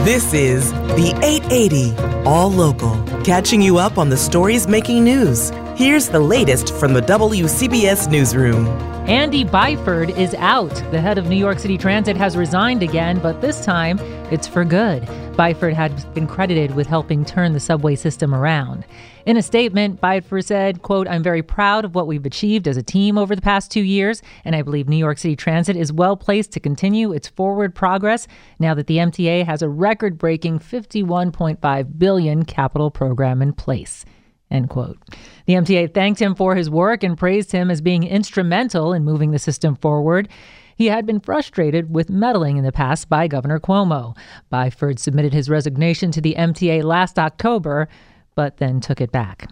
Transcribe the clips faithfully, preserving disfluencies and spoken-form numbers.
This is the eight eighty All Local, catching you up on the stories making news. Here's the latest from the W C B S newsroom. Andy Byford is out. The head of New York City Transit has resigned again, but this time it's for good. Byford had been credited with helping turn the subway system around. In a statement, Byford said, quote, "I'm very proud of what we've achieved as a team over the past two years, and I believe New York City Transit is well placed to continue its forward progress now that the M T A has a record-breaking fifty-one point five billion dollars capital program in place." End quote. The M T A thanked him for his work and praised him as being instrumental in moving the system forward. He had been frustrated with meddling in the past by Governor Cuomo. Byford submitted his resignation to the M T A last October, but then took it back.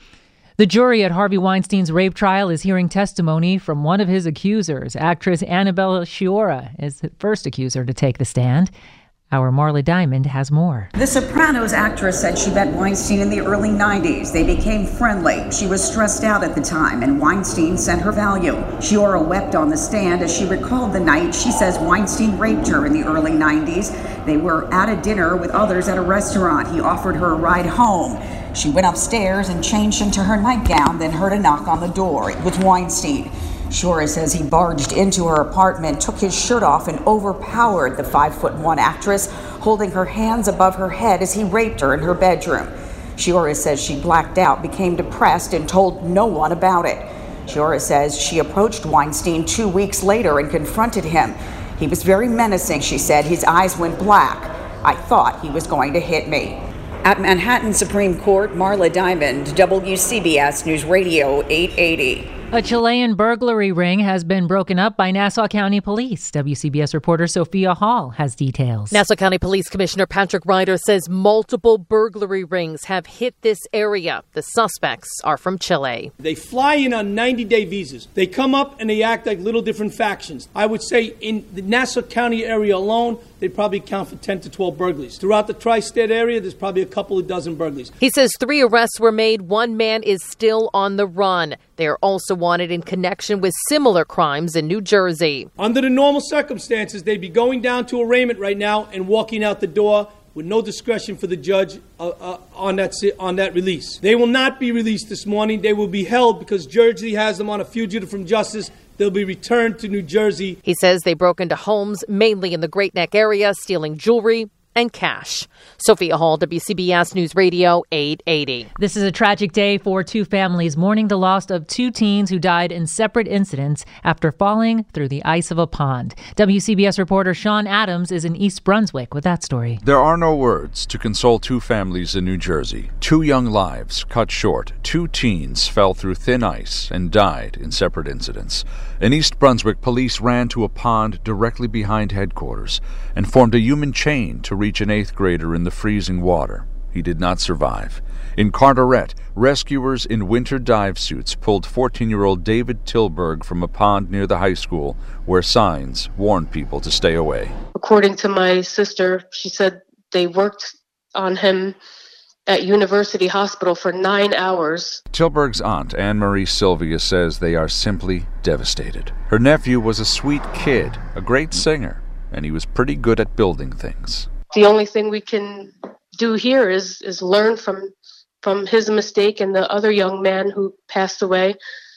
The jury at Harvey Weinstein's rape trial is hearing testimony from one of his accusers. Actress Annabella Sciorra is the first accuser to take the stand. Our Marla Diamond has more. The Sopranos actress said she met Weinstein in the early nineties. They became friendly. She was stressed out at the time, and Weinstein sent her value. Sciorra wept on the stand as she recalled the night. She says Weinstein raped her in the early nineties. They were at a dinner with others at a restaurant. He offered her a ride home. She went upstairs and changed into her nightgown, then heard a knock on the door. It was Weinstein. Sciorra says he barged into her apartment, took his shirt off, and overpowered the five foot one actress, holding her hands above her head as he raped her in her bedroom. Sciorra says she blacked out, became depressed, and told no one about it. Sciorra says she approached Weinstein two weeks later and confronted him. He was very menacing, she said. His eyes went black. I thought he was going to hit me. At Manhattan Supreme Court, Marla Diamond, W C B S News Radio eight eighty. A Chilean burglary ring has been broken up by Nassau County Police. W C B S reporter Sophia Hall has details. Nassau County Police Commissioner Patrick Ryder says multiple burglary rings have hit this area. The suspects are from Chile. They fly in on ninety-day visas. They come up and they act like little different factions. I would say in the Nassau County area alone, they probably count for ten to twelve burglaries. Throughout the tri-state area, there's probably a couple of dozen burglaries. He says three arrests were made. One man is still on the run. They are also wanted in connection with similar crimes in New Jersey. Under the normal circumstances, they'd be going down to arraignment right now and walking out the door with no discretion for the judge uh, uh, on that on that release. They will not be released this morning. They will be held because Jersey has them on a fugitive from justice. They'll be returned to New Jersey. He says they broke into homes, mainly in the Great Neck area, stealing jewelry and cash. Sophia Hall, W C B S News Radio eight eighty. This is a tragic day for two families mourning the loss of two teens who died in separate incidents after falling through the ice of a pond. W C B S reporter Sean Adams is in East Brunswick with that story. There are no words to console two families in New Jersey. Two young lives cut short. Two teens fell through thin ice and died in separate incidents. In East Brunswick, police ran to a pond directly behind headquarters and formed a human chain to reach an eighth grader in the freezing water. He did not survive. In Carteret, rescuers in winter dive suits pulled fourteen-year-old David Tilburg from a pond near the high school where signs warned people to stay away. According to my sister, she said they worked on him at University Hospital for nine hours. Tilburg's aunt, Anne-Marie Sylvia, says they are simply devastated. Her nephew was a sweet kid, a great singer, and he was pretty good at building things. The only thing we can do here is is learn from from his mistake and the other young man who passed away,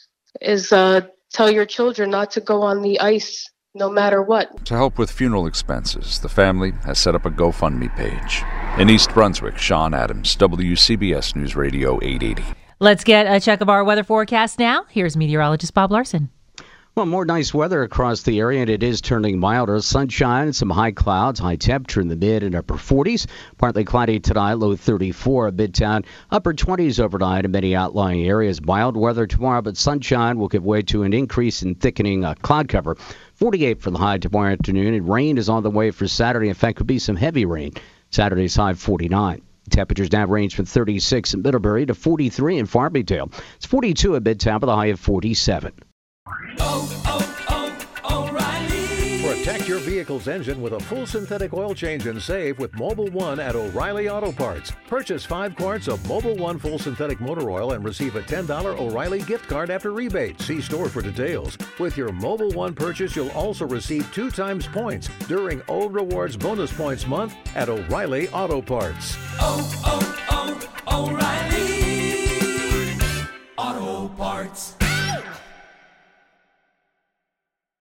is uh, tell your children not to go on the ice no matter what. To help with funeral expenses, the family has set up a GoFundMe page. In East Brunswick, Sean Adams, W C B S News Radio eight eighty. Let's get a check of our weather forecast now. Here's meteorologist Bob Larson. Well, more nice weather across the area, and it is turning milder. Sunshine and some high clouds, high temperature in the mid and upper forties. Partly cloudy tonight, low thirty-four at Midtown, upper twenties overnight in many outlying areas. Mild weather tomorrow, but sunshine will give way to an increase in thickening uh, cloud cover. forty-eight for the high tomorrow afternoon, and rain is on the way for Saturday. In fact, could be some heavy rain. Saturday's high forty-nine. Temperatures now range from thirty-six in Middlebury to forty-three in Farmingdale. It's forty-two at Midtown with a high of forty-seven. Oh, oh, oh, O'Reilly. Protect your vehicle vehicle's engine with a full synthetic oil change and save with Mobil one at O'Reilly Auto Parts. Purchase five quarts of Mobil one full synthetic motor oil and receive a ten dollars O'Reilly gift card after rebate. See store for details. With your Mobil one purchase, you'll also receive two times points during O Rewards Bonus Points Month at O'Reilly Auto Parts. Oh, oh, oh, O'Reilly.